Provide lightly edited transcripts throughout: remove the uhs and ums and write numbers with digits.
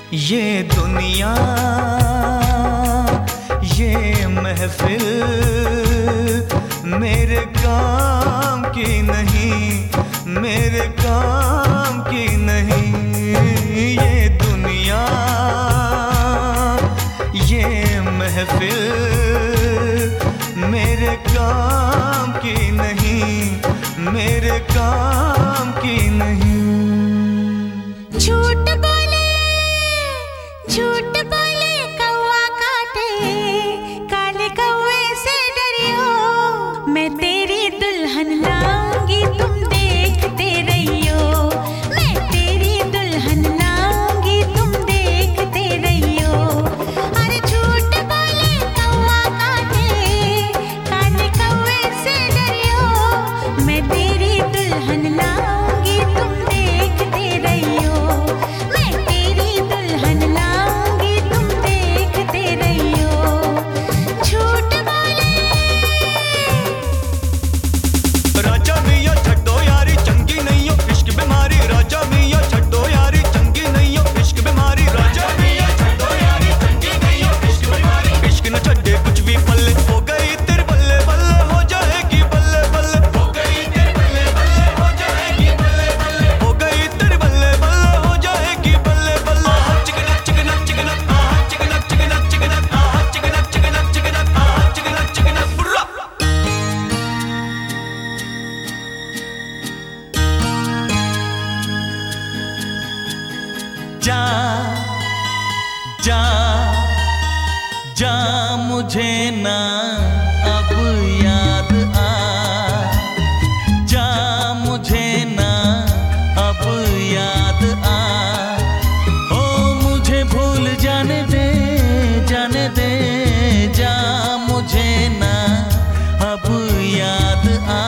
ये दुनिया ये महफिल मेरे काम की नहीं, मेरे काम की नहीं। ये दुनिया ये महफिल मेरे काम की नहीं, मेरे काम की नहीं। झूठ बोले, झूठ बोले कौवा काटे, काले कौवे से डरियो। मैं तेरी दुल्हन लाऊंगी तुम देखते रहियो, मैं तेरी दुल्हन लाऊंगी तुम देखते रहियो। अरे झूठ बोले कौवा काटे, काले कौवे से डरियो। मैं तेरी दुल्हन लाऊंगी तुम देखते रहियो, मैं तेरी दुल्हन लाऊंगी तुम देखते रहियो। झूठ बोले राजा मियां छड्डो यारी चंगी नहीं हो इश्क बीमारी। राजा मियां छड्डो यारी चंगी नहीं हो इश्क बीमारी। राजा मियां छड्डो यारी चंगी नहीं हो इश्क बीमारी। इश्क न छड्डे कुछ भी पल्ले, हो गई तेरे बल्ले बल्ले हो जाएगी बल्ले बल्ले। हो गई तेरे बल्ले बल्ले हो जाएगी बल्ले बल्ले। हो गई तेरे बल्ले बल्ले हो जाएगी बल्ले बल्ले। चिकना चिकना चिकना चिकना चिकना चिकना चिकना चिकना चिकना चिकना चिकना बुर्रा। जा जा जा मुझे ना अब याद आ, जा मुझे ना अब याद आ। ओ मुझे भूल जाने दे, जाने दे, जा मुझे ना अब याद आ।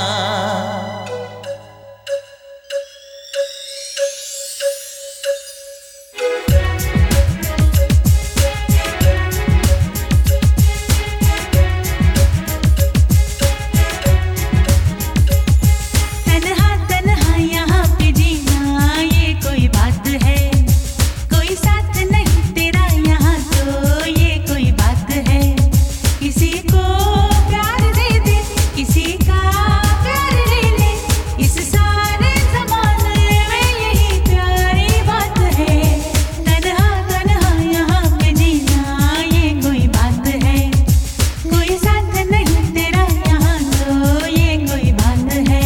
तन्हा तन्हा यहाँ पे जीना ये कोई बात है, कोई साथ नहीं तेरा यहाँ तो ये कोई बात है। किसी को प्यार दे दे, किसी का प्यार ले ले, इस सारे ज़माने में यही प्यारी बात है। तन्हा तन्हा यहाँ पे जीना ये कोई बात है, कोई साथ नहीं तेरा यहाँ तो ये कोई बात है।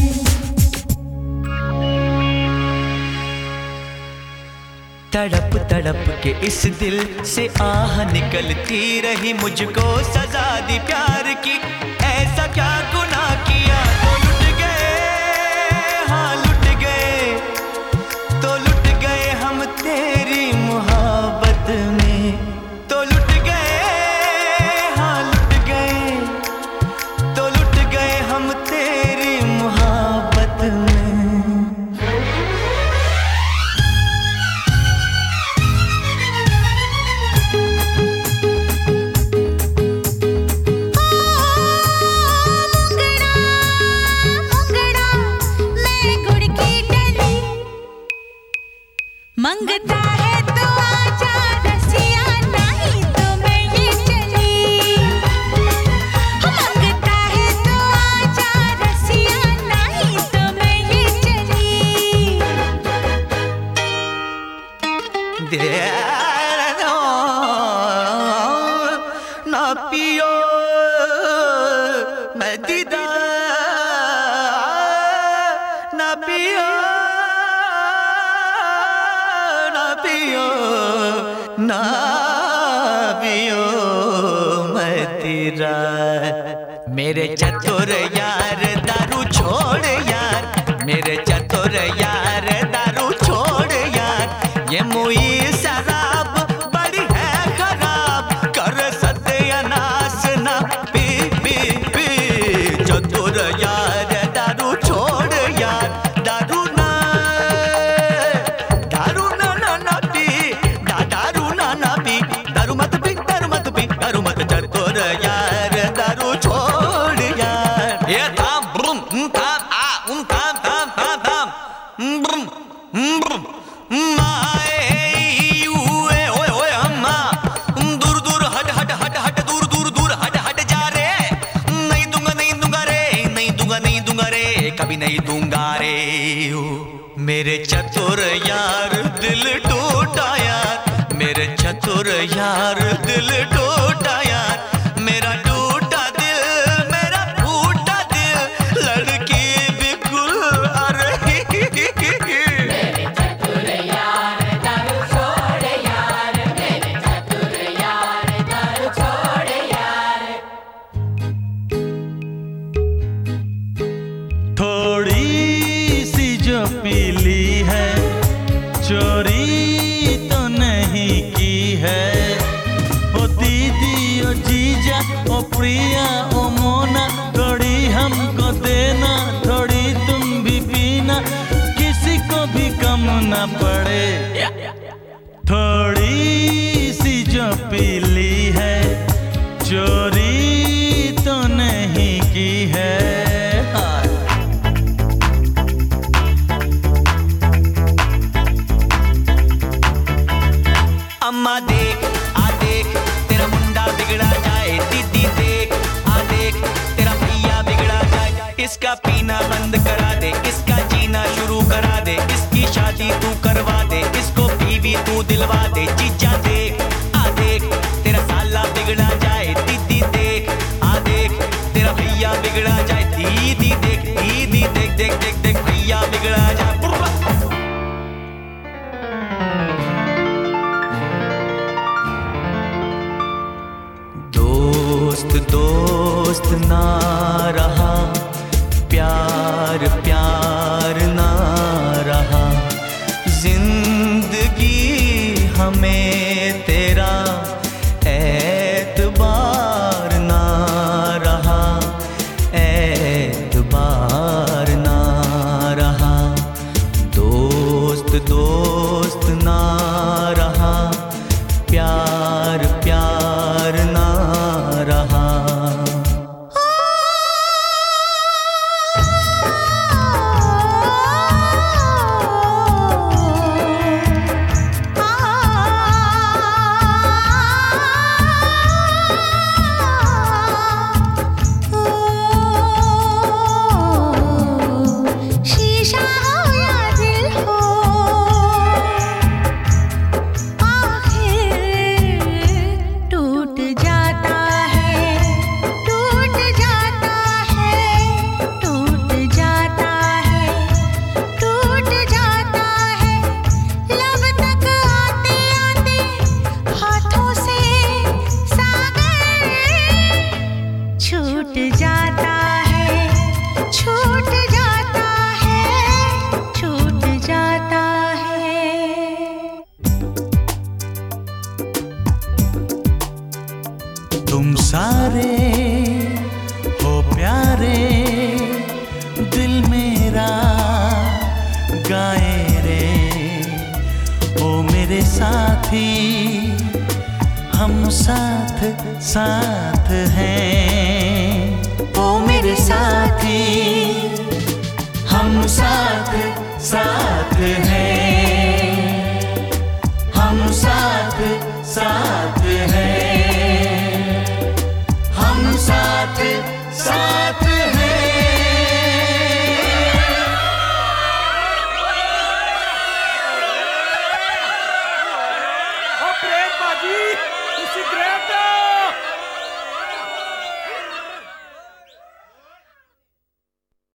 तड़प तड़प के इस दिल से आह निकलती रही, मुझको सजा दी प्यार की। ऐसा क्या गुनाह किया तो लुट गए, हाँ लुट गए, तो लुट गए हम तेरी मोहब्बत में। तो लुट गए, हाँ लुट गए, तो लुट गए हम तेरी मोहब्बत में। मुंगड़ा मैं गुड़ की डली, मंगता है तो आजा रसिया, नहीं तो मैं ये चली। मंगता है तो आजा रसिया, नहीं तो मैं ये चली। ना पियो मैं दीदा, ना पियो, ना पियो, ना पियो मैं तेरा। मेरे चतुर यार दारू छोड़ यार, मेरे चतुर यार दारू छोड़ यार। ये मुई शराब बड़ी है खराब, कर सत्यानाश ना पी पी पी। चतुर यार दारू छोड़ यार, दारू ना ना पी, दारू ना पी, दारू मत पी, दारू मत पी, दारू मत। चतुर यार दारू छोड़ यार। ये थाम ब्रुम थाम आ थाम थाम थाम थाम ब्रुम ब्रुम माए कभी नहीं दूंगा रे। ओ मेरे चतुर यार दिल टूटा यार, मेरे चतुर यार दिल टूटा यार, मेरा टूटा दिल मेरा फूटा दिल, लड़की बिल्कुल आ रही। मेरे चतुर यार दारू छोड़ यार, मेरे चतुर यार दारू छोड़ यार। थोड़ी सी जो पीली है, चोरी तो नहीं की है। ओ दीदी ओ जीजा ओ प्रिया ओ मोना, थोड़ी हमको देना थोड़ी तुम भी पीना, किसी को भी कम ना पड़े। थोड़ी सी जो पीली है, चोरी तो नहीं की है। अम्मा देख आ देख तेरा मुंडा बिगड़ा जाए, दीदी देख आ देख तेरा भैया बिगड़ा जाए। इसका पीना बंद करा दे, इसका जीना शुरू करा दे, इसकी शादी तू करवा दे, इसको बीवी तू दिलवा दे। जीजा देख आ देख तेरा साला बिगड़ा जाए, दीदी देख आ देख तेरा भैया बिगड़ा जाए। दीदी देख देख देख देख भैया बिगड़ा जाए। दोस्त ना रहा, प्यार प्यार ना रहा, जिंदगी हमें तेरा एतबार ना रहा, एतबार ना रहा। दोस्त ना रहा, प्यार प्यार ना रहा। तुम सारे हो प्यारे, दिल मेरा गाए रे। ओ मेरे साथी हम साथ साथ हैं, ओ मेरे साथी हम साथ साथ हैं, हम साथ साथ हैं, हम साथ साथ